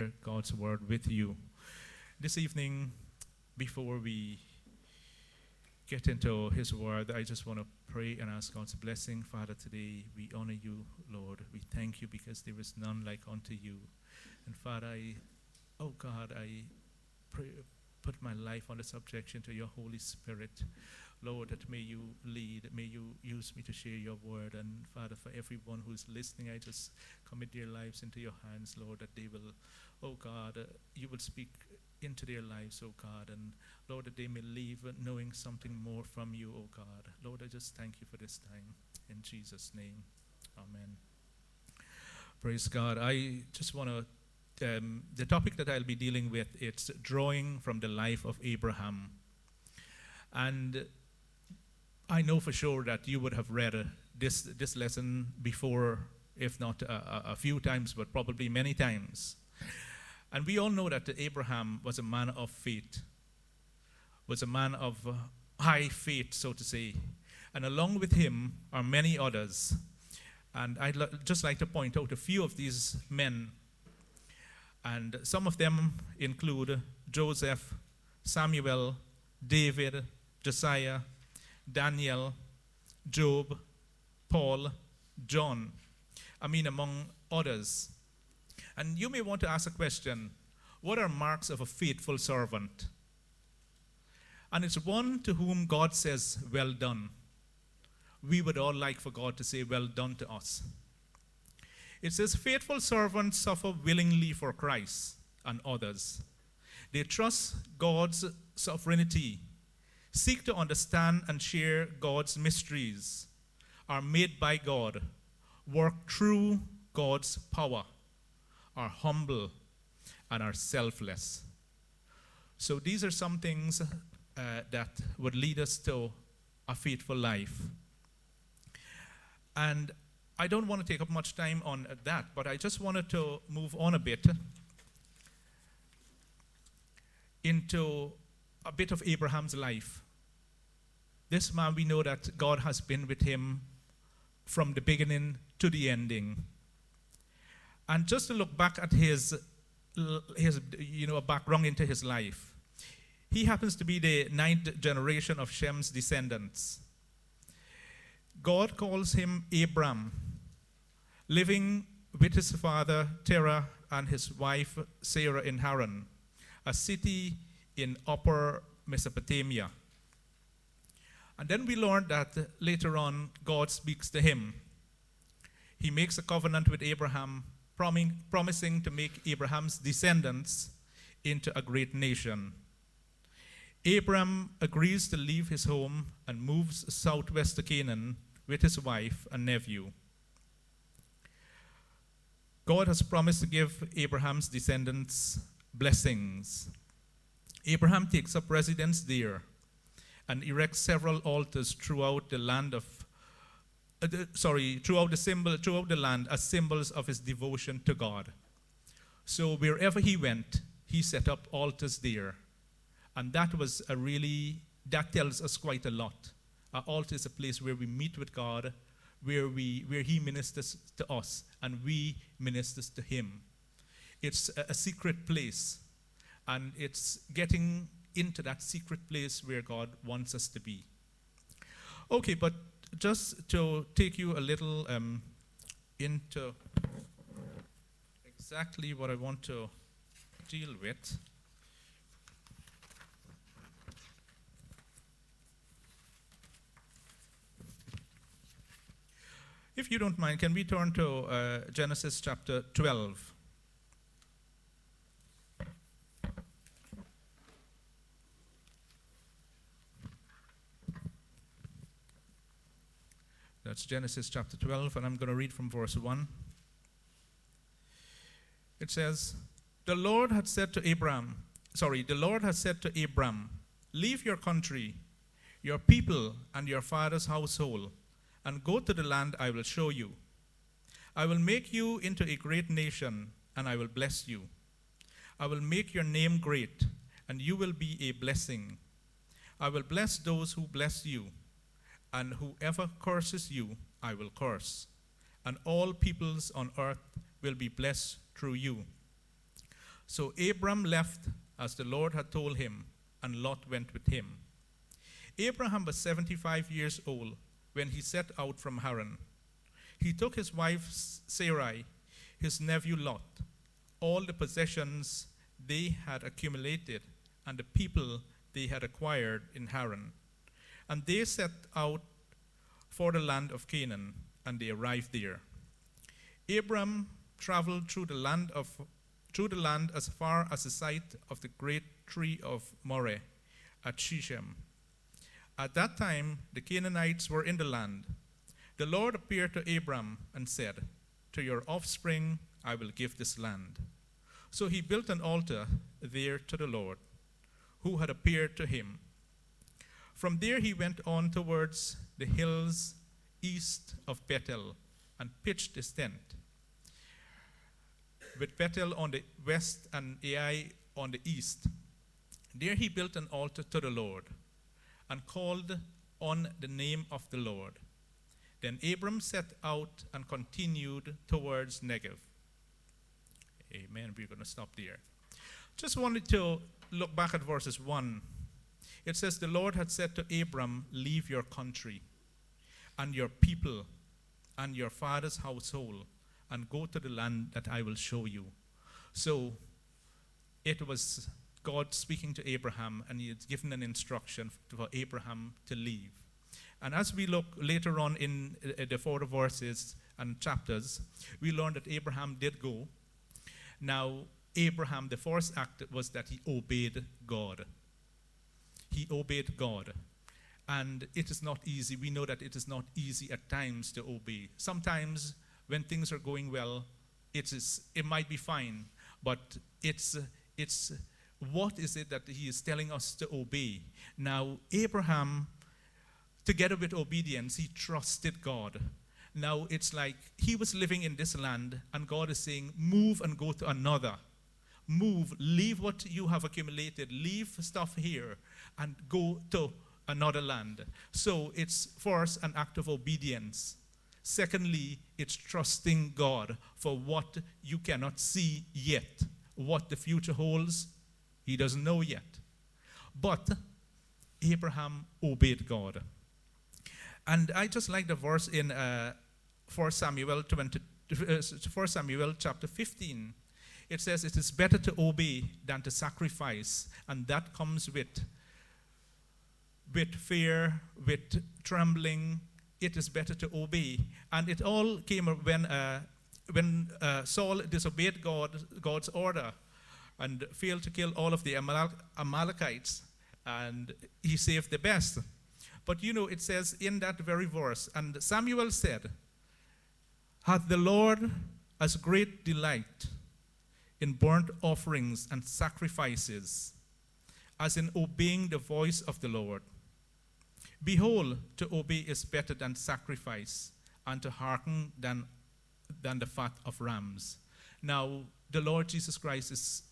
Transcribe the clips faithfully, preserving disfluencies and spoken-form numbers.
God's word with you. This evening, before we get into his word, I just want to pray and ask God's blessing. Father, today we honor you, Lord. We thank you because there is none like unto you. And Father, I, oh God, I pray, put my life under subjection to your Holy Spirit. Lord, that may you lead, may you use me to share your word. And Father, for everyone who's listening, I just commit their lives into your hands, Lord, that they will, oh God, uh, you will speak into their lives, oh God, and Lord, that they may leave knowing something more from you, oh God. Lord, I just thank you for this time. In Jesus' name, amen. Praise God. I just want to, um, the topic that I'll be dealing with, it's drawing from the life of Abraham. And I know for sure that you would have read uh, this this lesson before, if not a, a few times, but probably many times. And we all know that Abraham was a man of faith, was a man of uh, high faith, so to say. And along with him are many others. And I'd l- just like to point out a few of these men. And some of them include Joseph, Samuel, David, Josiah, Daniel, Job, Paul, John. I mean, among others. And you may want to ask a question, what are marks of a faithful servant? And it's one to whom God says, well done. We would all like for God to say, well done to us. It says, faithful servants suffer willingly for Christ and others. They trust God's sovereignty, seek to understand and share God's mysteries, are made by God, work through God's power, are humble, and are selfless. So these are some things uh, that would lead us to a faithful life. And I don't want to take up much time on that, but I just wanted to move on a bit into a bit of Abraham's life. This man, we know that God has been with him from the beginning to the ending. And just to look back at his, his you know, background into his life, he happens to be the ninth generation of Shem's descendants. God calls him Abram, living with his father Terah and his wife Sarah in Haran, a city in Upper Mesopotamia. And then we learned that later on God speaks to him. He makes a covenant with Abraham, prom- promising to make Abraham's descendants into a great nation. Abram agrees to leave his home and moves southwest to Canaan with his wife and nephew. God has promised to give Abraham's descendants blessings. Abraham takes up residence there and erects several altars throughout the land of, uh, the, sorry, throughout the symbol, throughout the land as symbols of his devotion to God. So wherever he went, he set up altars there. And that was a really, that tells us quite a lot. Our altar is a place where we meet with God, where we, where he ministers to us, and we ministers to him. It's a, a secret place, and it's getting into that secret place where God wants us to be. Okay, but just to take you a little um, into exactly what I want to deal with. If you don't mind, can we turn to uh, Genesis chapter twelve? That's Genesis chapter twelve, and I'm going to read from verse one. It says, The Lord had said to Abram, sorry, the Lord had said to Abram, leave your country, your people, and your father's household, and go to the land I will show you. I will make you into a great nation, and I will bless you. I will make your name great, and you will be a blessing. I will bless those who bless you, and whoever curses you, I will curse. And all peoples on earth will be blessed through you. So Abram left as the Lord had told him, and Lot went with him. Abraham was seventy-five years old when he set out from Haran. He took his wife Sarai, his nephew Lot, all the possessions they had accumulated, and the people they had acquired in Haran. And they set out for the land of Canaan, and they arrived there. Abram traveled through the land of through the land as far as the site of the great tree of Moreh at Shechem. At that time, the Canaanites were in the land. The Lord appeared to Abram and said, "To your offspring I will give this land." So he built an altar there to the Lord, who had appeared to him. From there he went on towards the hills east of Bethel and pitched his tent, with Bethel on the west and Ai on the east. There he built an altar to the Lord and called on the name of the Lord. Then Abram set out and continued towards Negev. Amen. We're going to stop there. Just wanted to look back at verses one. It says, the Lord had said to Abram, "Leave your country and your people and your father's household and go to the land that I will show you." So it was God speaking to Abraham, and he had given an instruction for Abraham to leave. And as we look later on in the further verses and chapters, we learn that Abraham did go. Now, Abraham, the first act was that he obeyed God. He obeyed God. And it is not easy. We know that it is not easy at times to obey. Sometimes when things are going well, it is it might be fine, but it's it's what is it that he is telling us to obey? Now, Abraham, together with obedience, he trusted God. Now, it's like he was living in this land, and God is saying, move and go to another. Move, leave what you have accumulated, leave stuff here, and go to another land. So it's first an act of obedience. Secondly, it's trusting God for what you cannot see yet. What the future holds, he doesn't know yet. But Abraham obeyed God. And I just like the verse in uh, First Samuel twenty, uh, First Samuel chapter fifteen. It says, "It is better to obey than to sacrifice," and that comes with, with fear, with trembling. It is better to obey. And it all came when uh, when uh, Saul disobeyed God, God's order and failed to kill all of the Amal- Amalekites, and he saved the best. But you know, it says in that very verse, "And Samuel said, hath the Lord as great delight in burnt offerings and sacrifices as in obeying the voice of the Lord? Behold, to obey is better than sacrifice, and to hearken than, than the fat of rams." Now, the Lord Jesus Christ is,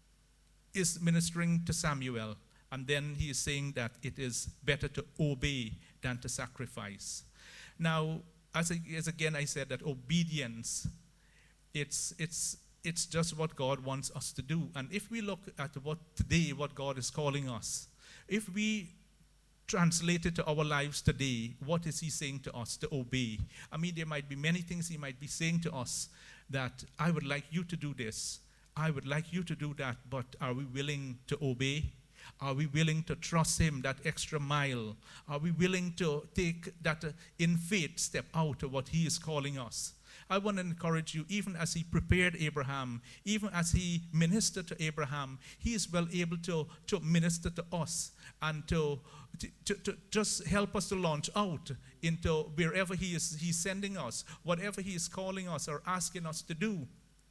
is ministering to Samuel, and then he is saying that it is better to obey than to sacrifice. Now, as, I, as again I said, that obedience, it's, it's, it's just what God wants us to do. And if we look at what today, what God is calling us, if we translate it to our lives today, what is he saying to us? To obey. I mean, there might be many things he might be saying to us, that I would like you to do this, I would like you to do that, but are we willing to obey? Are we willing to trust him that extra mile? Are we willing to take that uh, in faith step out of what he is calling us? I want to encourage you, even as he prepared Abraham, even as he ministered to Abraham, he is well able to, to minister to us and to, to, to just help us to launch out into wherever he is he's sending us, whatever he is calling us or asking us to do.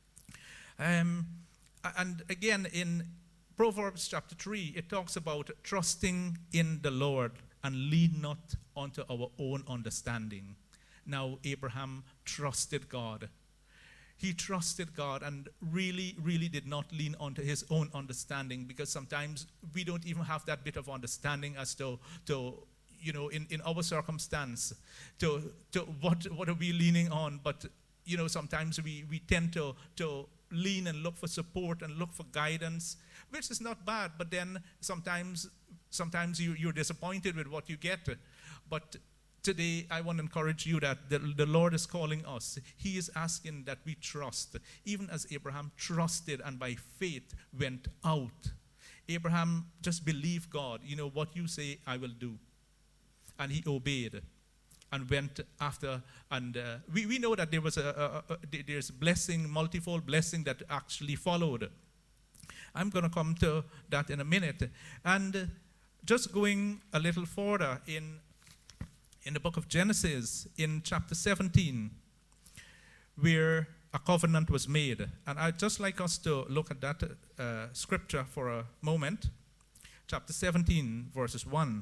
Um, and again, in Proverbs chapter three, it talks about trusting in the Lord and lean not unto our own understanding. Now, Abraham trusted God. He trusted God and really, really did not lean onto his own understanding, because sometimes we don't even have that bit of understanding as to, to you know, in, in our circumstance, to, to what, what are we leaning on. But, you know, sometimes we, we tend to, to lean and look for support and look for guidance, which is not bad, but then sometimes sometimes you, you're disappointed with what you get. But today, I want to encourage you that the, the Lord is calling us. He is asking that we trust, even as Abraham trusted and by faith went out. Abraham just believed God. You know, what you say, I will do. And he obeyed and went after. And uh, we, we know that there was a, a, a there's blessing, multifold blessing that actually followed. I'm going to come to that in a minute. And uh, just going a little further in in the book of Genesis, in chapter seventeen, where a covenant was made. And I'd just like us to look at that uh, scripture for a moment. Chapter seventeen, verses one.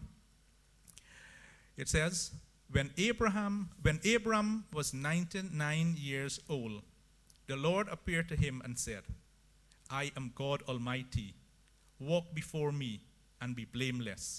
It says, when Abraham, when Abram was ninety-nine years old, the Lord appeared to him and said, I am God Almighty. Walk before me and be blameless.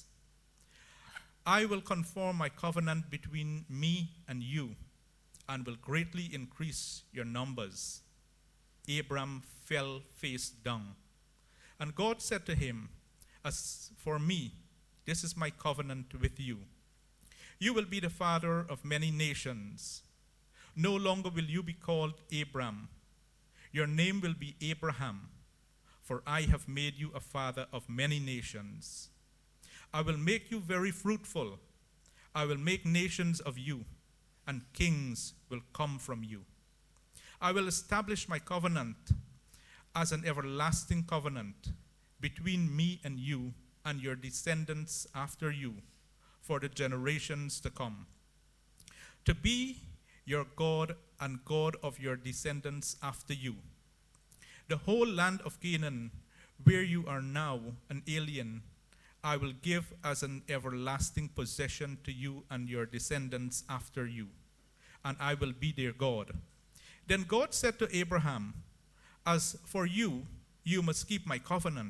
I will confirm my covenant between me and you, and will greatly increase your numbers. Abram fell face down. And God said to him, as for me, this is my covenant with you. You will be the father of many nations. No longer will you be called Abram. Your name will be Abraham, for I have made you a father of many nations. I will make you very fruitful. I will make nations of you, and kings will come from you. I will establish my covenant as an everlasting covenant between me and you and your descendants after you for the generations to come, to be your God and God of your descendants after you. The whole land of Canaan, where you are now an alien, I will give as an everlasting possession to you and your descendants after you, and I will be their God. Then God said to Abraham, as for you, you must keep my covenant,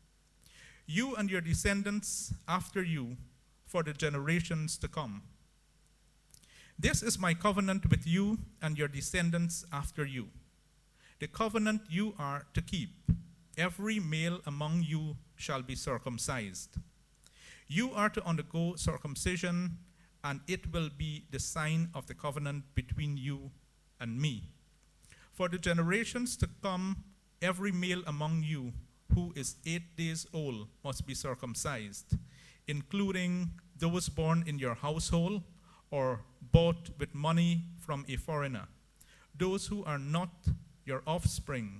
you and your descendants after you, for the generations to come. This is my covenant with you and your descendants after you, the covenant you are to keep. Every male among you shall be circumcised. You are to undergo circumcision, and it will be the sign of the covenant between you and me. For the generations to come, every male among you who is eight days old must be circumcised, including those born in your household or bought with money from a foreigner, those who are not your offspring.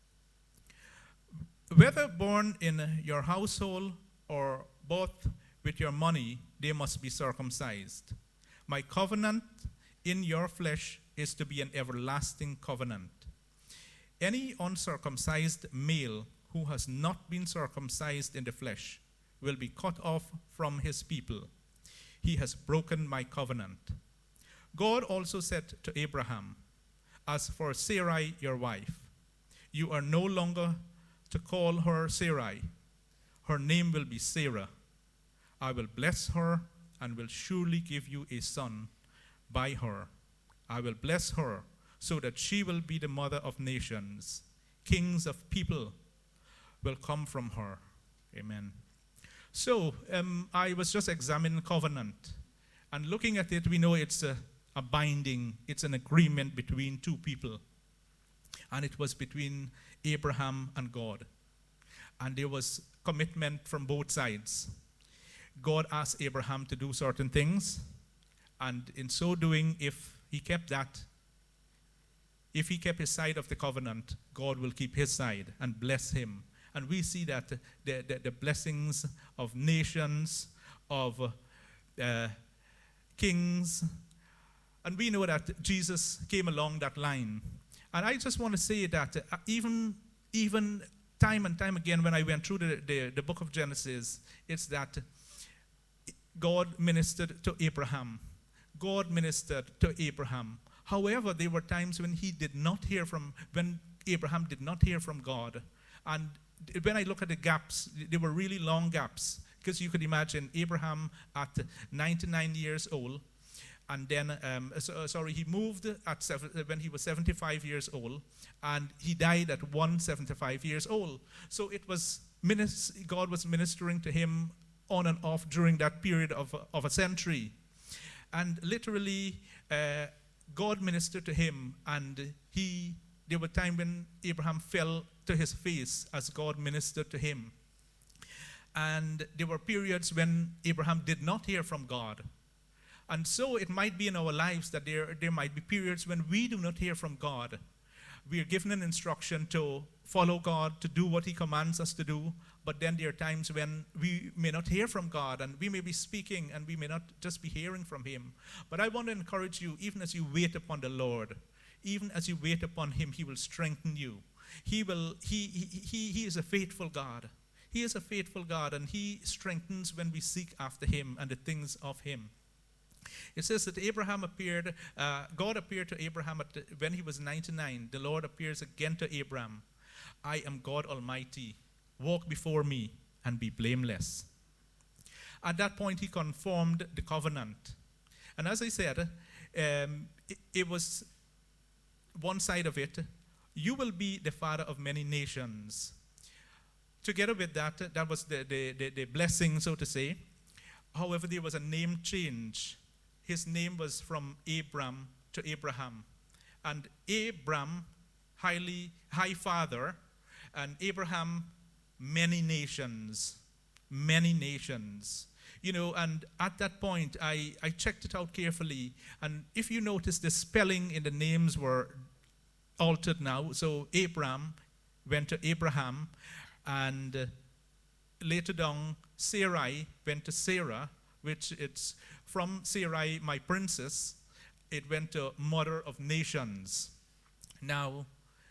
Whether born in your household or bought with your money, they must be circumcised. My covenant in your flesh is to be an everlasting covenant. Any uncircumcised male who has not been circumcised in the flesh will be cut off from his people. He has broken my covenant. God also said to Abraham, as for Sarai, your wife, you are no longer to call her Sarai. Her name will be Sarah. I will bless her and will surely give you a son by her. I will bless her so that she will be the mother of nations. Kings of people will come from her. Amen. So um, I was just examining covenant. And looking at it, we know it's a, a binding, it's an agreement between two people. And it was between Abraham and God. And there was commitment from both sides. God asked Abraham to do certain things. And in so doing, if he kept that, if he kept his side of the covenant, God will keep his side and bless him. And we see that the, the, the blessings of nations, of uh, kings, and we know that Jesus came along that line. And I just want to say that uh, even, even time and time again when I went through the, the, the book of Genesis, it's that God ministered to Abraham. God ministered to Abraham. However, there were times when he did not hear from, when Abraham did not hear from God. And when I look at the gaps, they were really long gaps. Because you could imagine Abraham at ninety-nine years old, and then, um, so, sorry, he moved at seven, when he was seventy-five years old, and he died at one hundred seventy-five years old. So it was, God was ministering to him on and off during that period of, of a century. And literally, uh, God ministered to him, and he, there were times when Abraham fell to his face as God ministered to him. And there were periods when Abraham did not hear from God. And so it might be in our lives that there, there might be periods when we do not hear from God. We are given an instruction to follow God, to do what he commands us to do, but then there are times when we may not hear from God, and we may be speaking and we may not just be hearing from him. But I want to encourage you, even as you wait upon the Lord, even as you wait upon him, he will strengthen you. He will, he, he, he, he is a faithful God. He is a faithful God, and he strengthens when we seek after him and the things of him. It says that Abraham appeared, uh, God appeared to Abraham at the, when he was ninety-nine. The Lord appears again to Abraham. I am God Almighty. Walk before me and be blameless. At that point, he confirmed the covenant. And as I said, um, it, it was one side of it. You will be the father of many nations. Together with that, that was the, the, the, the blessing, so to say. However, there was a name change. His name was from Abram to Abraham. And Abram, highly, high father, and Abraham, many nations, many nations. You know, and at that point, I, I checked it out carefully. And if you notice, the spelling in the names were altered now. So Abram went to Abraham, and uh, later down, Sarai went to Sarah, which it's from Sarai, my princess, it went to mother of nations. Now,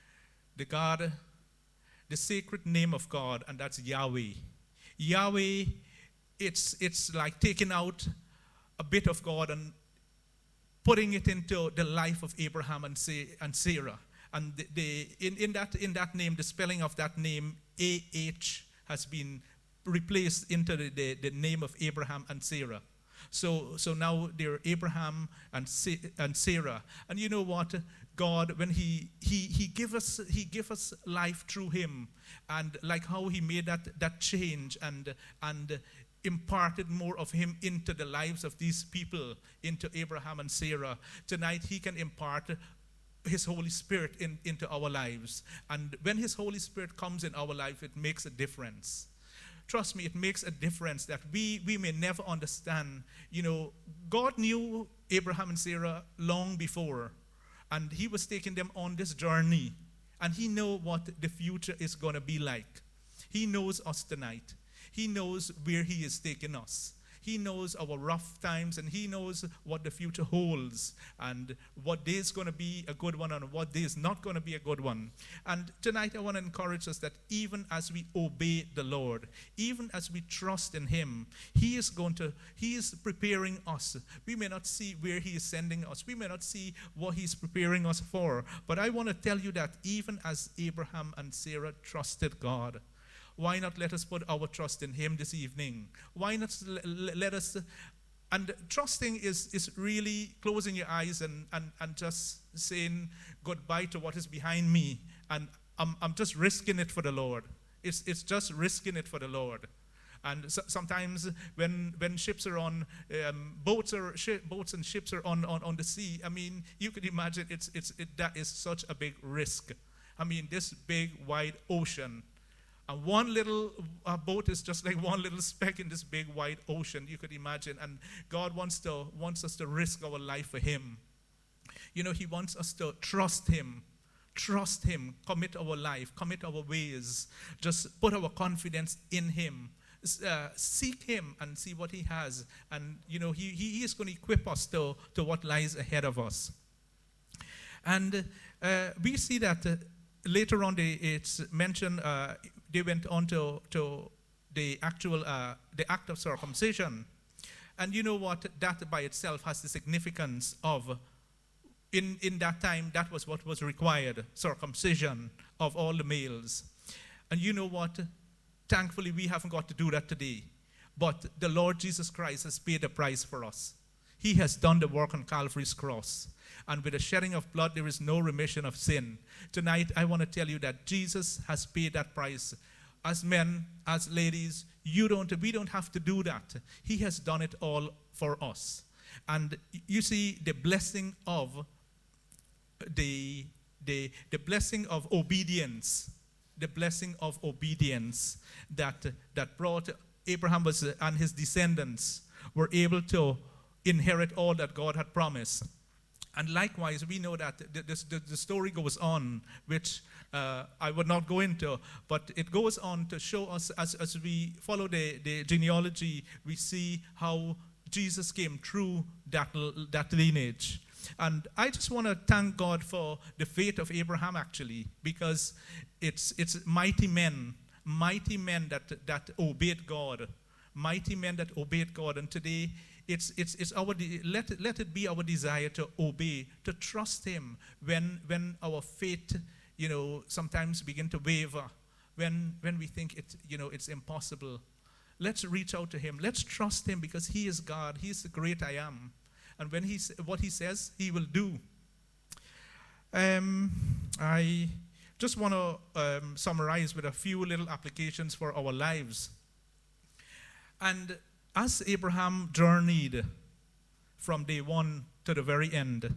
the God, the sacred name of God, and that's Yahweh. Yahweh, it's, it's like taking out a bit of God and putting it into the life of Abraham and, Sa- and Sarah. And the, the, in, in, that, in that name, the spelling of that name, A H, has been replaced into the, the, the name of Abraham and Sarah. So, so now they're Abraham and, Sa- and Sarah. And you know what? God, when he, he, he give us, he give us life through him, and like how he made that, that change and, and imparted more of him into the lives of these people, into Abraham and Sarah. Tonight, he can impart his Holy Spirit in, into our lives. And when his Holy Spirit comes in our life, it makes a difference. Trust me, it makes a difference that we, we may never understand. You know, God knew Abraham and Sarah long before, and he was taking them on this journey. And he knows what the future is going to be like. He knows us tonight. He knows where he is taking us. He knows our rough times, and he knows what the future holds, and what day is going to be a good one and what day is not going to be a good one. And tonight I want to encourage us that even as we obey the Lord, even as we trust in him, he is going to, he is preparing us. We may not see where he is sending us. We may not see what he's preparing us for. But I want to tell you that even as Abraham and Sarah trusted God, why not let us put our trust in him this evening? Why not let us, and trusting is, is really closing your eyes and, and, and just saying goodbye to what is behind me. And I'm, I'm just risking it for the Lord. It's, it's just risking it for the Lord. And so, sometimes when when ships are on, um, boats are sh- boats and ships are on, on, on the sea, I mean, you could imagine it's, it's, it, that is such a big risk. I mean, this big, wide ocean. And one little uh, boat is just like one little speck in this big wide ocean, you could imagine. And God wants to wants us to risk our life for him. You know, he wants us to trust him. Trust him. Commit our life. Commit our ways. Just put our confidence in him. Uh, seek him and see what he has. And, you know, he, he is going to equip us to, to what lies ahead of us. And uh, we see that uh, later on, they, it's mentioned... Uh, they went on to, to the actual, uh, the act of circumcision. And you know what? That by itself has the significance of, in, in that time, that was what was required, circumcision of all the males. And you know what? Thankfully, we haven't got to do that today. But the Lord Jesus Christ has paid the price for us. He has done the work on Calvary's cross. And with the shedding of blood, there is no remission of sin. Tonight, I want to tell you that Jesus has paid that price. As men, as ladies, you don't, we don't have to do that. He has done it all for us. And you see the blessing of the, the, the blessing of obedience, the blessing of obedience that, that brought Abraham was, and his descendants were able to inherit all that God had promised. And likewise, we know that the, the, the story goes on, which uh, I would not go into, but it goes on to show us, as, as we follow the, the genealogy, we see how Jesus came through that, that lineage. And I just want to thank God for the faith of Abraham, actually, because it's, it's mighty men, mighty men that, that obeyed God, mighty men that obeyed God. And today, It's, it's, it's our de- let, it, let it be our desire to obey, to trust him when, when our faith, you know, sometimes begin to waver, when, when we think it, you know, it's impossible. Let's reach out to him. Let's trust him because he is God. He is the great I am. And when he, what he says, he will do. Um, I just want to um, summarize with a few little applications for our lives. And as Abraham journeyed from day one to the very end,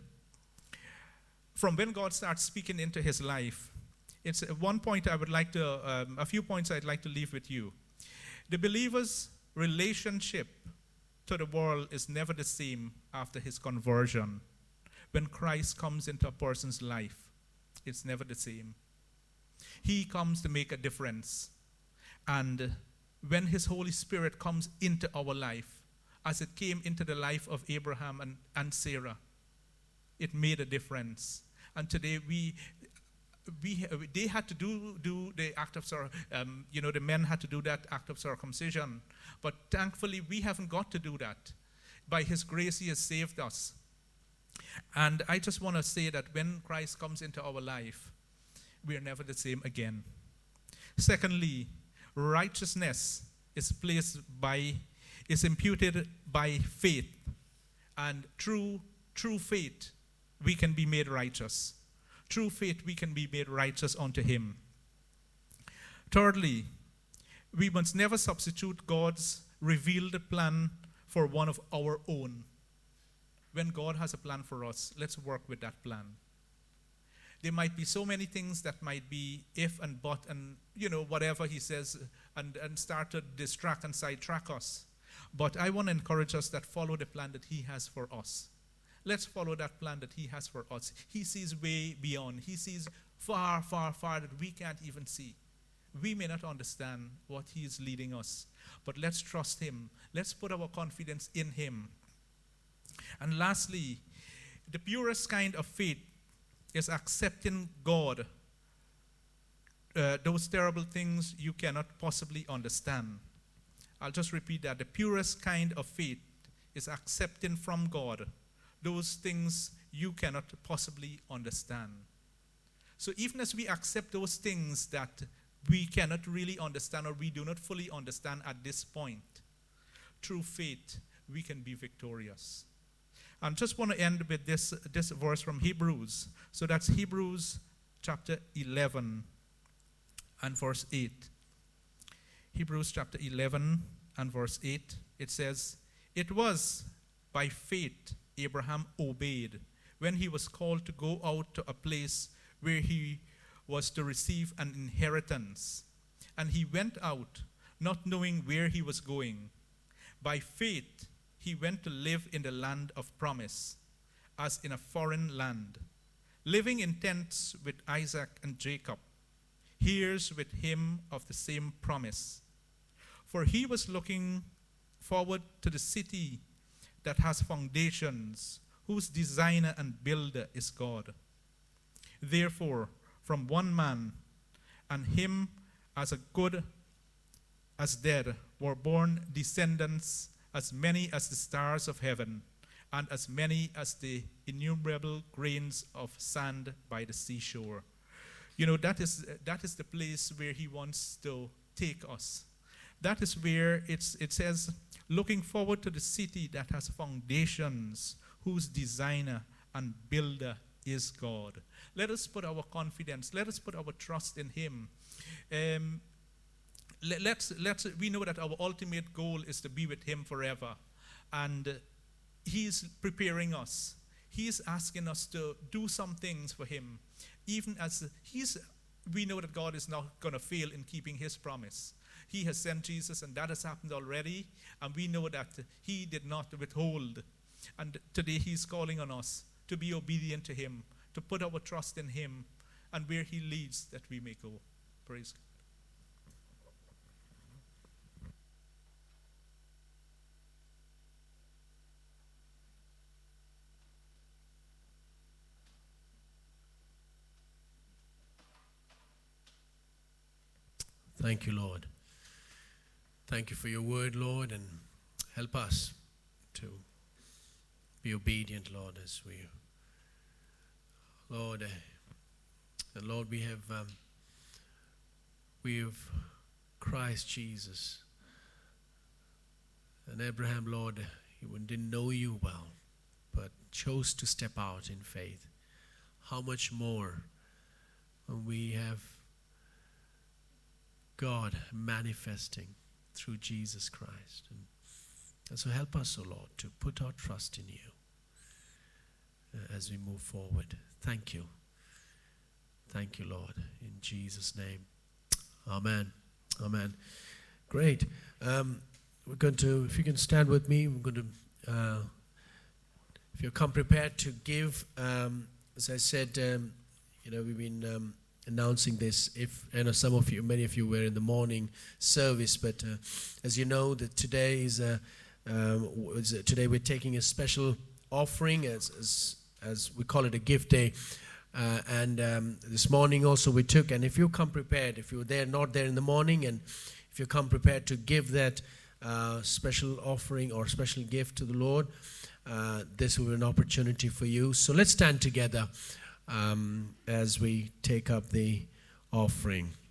from when God starts speaking into his life, it's one point I would like to, um, a few points I'd like to leave with you. The believer's relationship to the world is never the same after his conversion. When Christ comes into a person's life, it's never the same. He comes to make a difference. And when his Holy Spirit comes into our life, as it came into the life of Abraham and, and Sarah, it made a difference. And today we, we they had to do, do the act of, um, you know, the men had to do that act of circumcision. But thankfully, we haven't got to do that. By his grace, he has saved us. And I just want to say that when Christ comes into our life, we are never the same again. Secondly, righteousness is placed by, is imputed by faith. And through, through faith, we can be made righteous. Through faith, we can be made righteous unto him. Thirdly, we must never substitute God's revealed plan for one of our own. When God has a plan for us, let's work with that plan. There might be so many things that might be if and but and, you know, whatever he says and, and start to distract and sidetrack us. But I want to encourage us that follow the plan that he has for us. Let's follow that plan that he has for us. He sees way beyond. He sees far, far, far that we can't even see. We may not understand what he is leading us, but let's trust him. Let's put our confidence in him. And lastly, the purest kind of faith is accepting God, uh, those terrible things you cannot possibly understand. I'll just repeat that. The purest kind of faith is accepting from God those things you cannot possibly understand. So even as we accept those things that we cannot really understand or we do not fully understand at this point, through faith, we can be victorious. I just want to end with this, this verse from Hebrews. So that's Hebrews chapter eleven and verse eight. Hebrews chapter eleven and verse eight. It says, "It was by faith Abraham obeyed when he was called to go out to a place where he was to receive an inheritance. And he went out, not knowing where he was going. By faith he went to live in the land of promise, as in a foreign land, living in tents with Isaac and Jacob, heirs with him of the same promise. For he was looking forward to the city that has foundations, whose designer and builder is God. Therefore, from one man, and him as a good as dead, were born descendants as many as the stars of heaven, and as many as the innumerable grains of sand by the seashore." You know, that is, that is the place where he wants to take us. That is where it's, it says, looking forward to the city that has foundations, whose designer and builder is God. Let us put our confidence, let us put our trust in him. Um, let, let's, let's, we know that our ultimate goal is to be with him forever. And uh, he's preparing us. He's asking us to do some things for him. Even as he's, we know that God is not going to fail in keeping his promise. He has sent Jesus, and that has happened already. And we know that he did not withhold. And today he's calling on us to be obedient to him, to put our trust in him, and where he leads that we may go. Praise God. Thank you, Lord. Thank you for your word, Lord, and help us to be obedient, Lord, as we, Lord, uh, and Lord, we have, um, we have Christ Jesus. And Abraham, Lord, he didn't know you well, but chose to step out in faith. How much more when we have God manifesting through Jesus Christ. And, and so help us, O oh Lord, to put our trust in you uh, as we move forward. Thank you. Thank you, Lord, in Jesus' name. Amen. Amen. Great. Um, we're going to, if you can stand with me, we're going to, uh, if you come prepared to give, um, as I said, um, you know, we've been um, announcing this. If I know some of you, many of you were in the morning service, but uh, as you know, that today is a, um, is a, today we're taking a special offering, as as, as we call it, a gift day. Uh, and um, this morning also we took. And if you come prepared, if you were there, not there in the morning, and if you come prepared to give that uh, special offering or special gift to the Lord, uh, this will be an opportunity for you. So let's stand together Um, as we take up the offering.